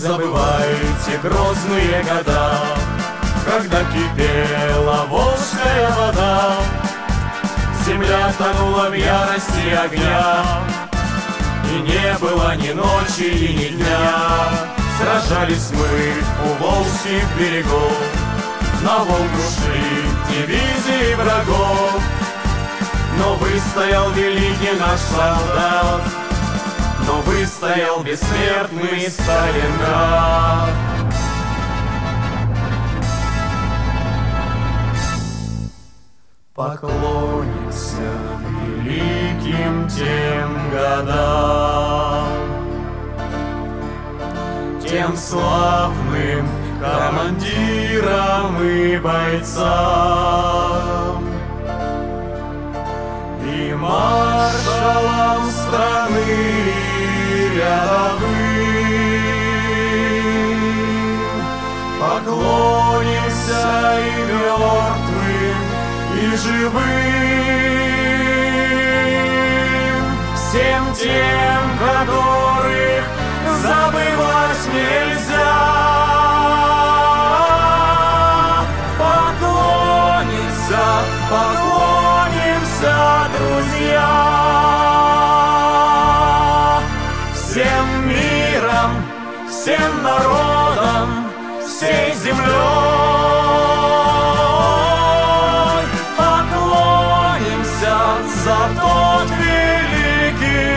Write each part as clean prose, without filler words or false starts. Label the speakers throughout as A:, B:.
A: забывайте грозные года, когда кипела волжская вода, земля тонула в ярости огня, и не было ни ночи и ни дня. Сражались мы у волжских берегов, на Волгу шли дивизии врагов, но выстоял великий наш солдат, но выстоял бессмертный Сталинград. Поклонимся великим тем годам, тем славным командирам и бойцам, и маршалам страны рядовым. Поклонимся и мертвым, и живым, всем тем, которых забывать нельзя. Поклонимся, поклонимся, друзья, всем миром, всем народом, всей землей. Поклонимся за тот великий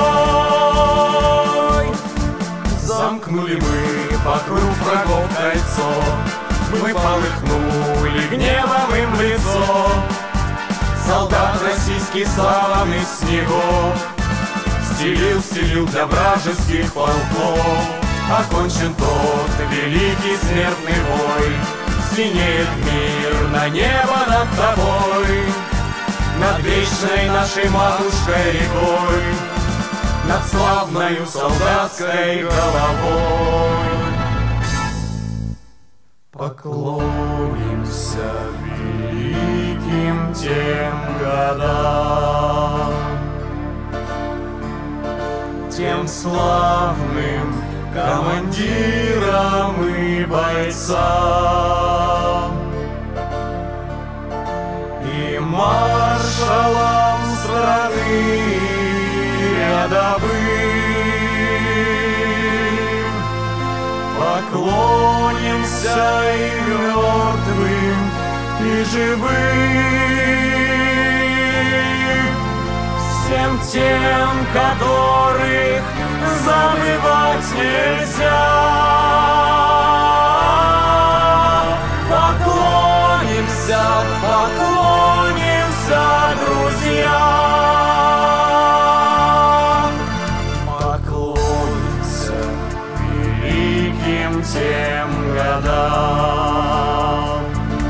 A: бой. Замкнули мы вокруг врагов кольцо, мы полыхнули гневом им в лицо. Солдат российский салом из снегов стелил для вражеских полков. Окончен тот великий смертный бой, синеет мир на небо над тобой, над вечной нашей матушкой рекой, над славною солдатской головой. Поклонимся великим тем годам, тем славным командирам и бойцам, и маршалам страны рядовым. Поклонимся и мертвым, и живым, всем тем, которых забывать нельзя. Поклонимся, поклонимся, друзья, поклонимся великим тем годам,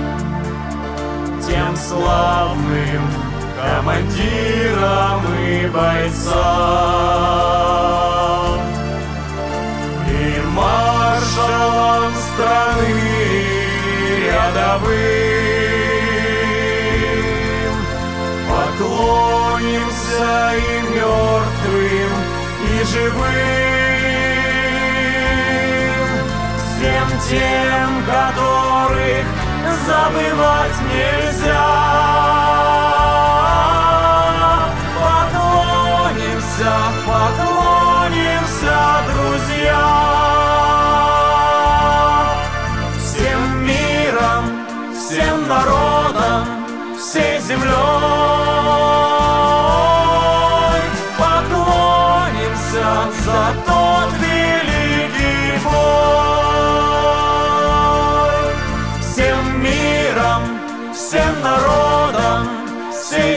A: тем славным командирам и бойцам, и маршалам страны рядовым. Поклонимся и мертвым, и живым, всем тем, которых забывать нельзя. Поклонимся, поклонимся, друзья, всем миром, всем народом, всей землей. Поклонимся за тот великий бой, всем миром, всем народом, всей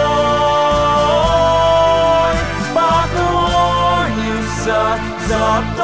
A: землей. Поклонимся за